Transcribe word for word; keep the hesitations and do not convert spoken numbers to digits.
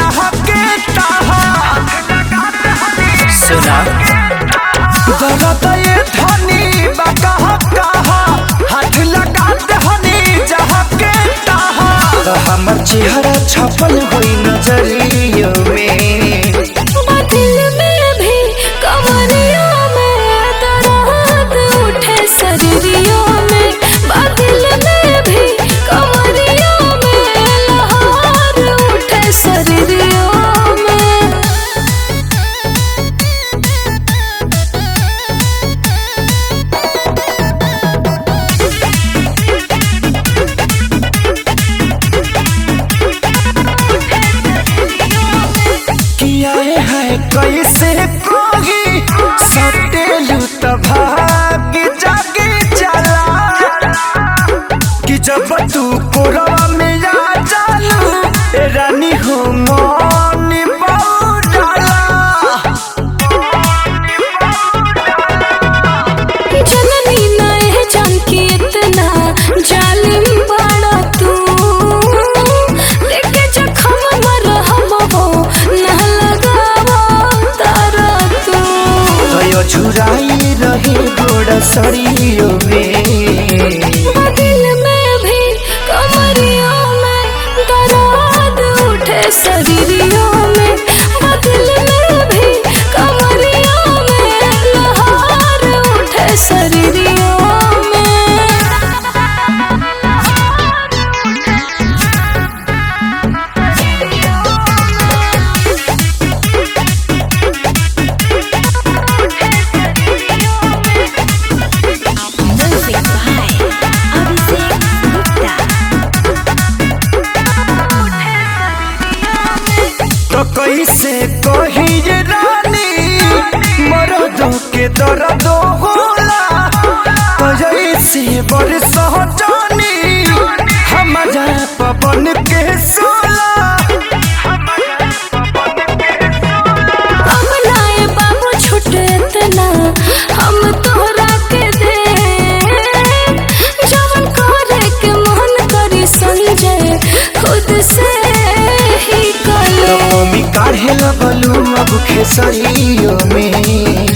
जहाँ के तहाँ सुना दर्द ये धनी बा कहाँ कहाँ हाथ लगा दहनी जहाँ के तहाँ तो हमर चेहरा छपल हुई नजरियों में दिल में भी कमरियों में दर्द उठे शरीरियों में दिल में भी कमरियों में लहर उठे शरीरियों में। किया है कैसे कोई सटेलू तभाग जागे चला कि जब तू कोरवा में आ जालू ए रानी हो मन बौडाला जननी नए जान की इतना जालिम बड़ा तू देखे जखम मरहम हो न लगावा तारा तू गयो झुराई रहे गोड़ सरियों में दिल में भी कमरियों में दर्द उठे शरीरियों में दिल में भी कमरियों में लहर उठे शरीरियों में। Music by Abhishek Gupta. तो कैसे कही ये रानी मरदों के दर्द होला तो जैसे बरस जानी हमारा पवन के सोला अपनाए बाबू छुटे इतना हम तोहरा के दे जवन करे के मन करी संजय खुद से ही तो कले मम्मी काढ़े लगलू अब खेसरियों में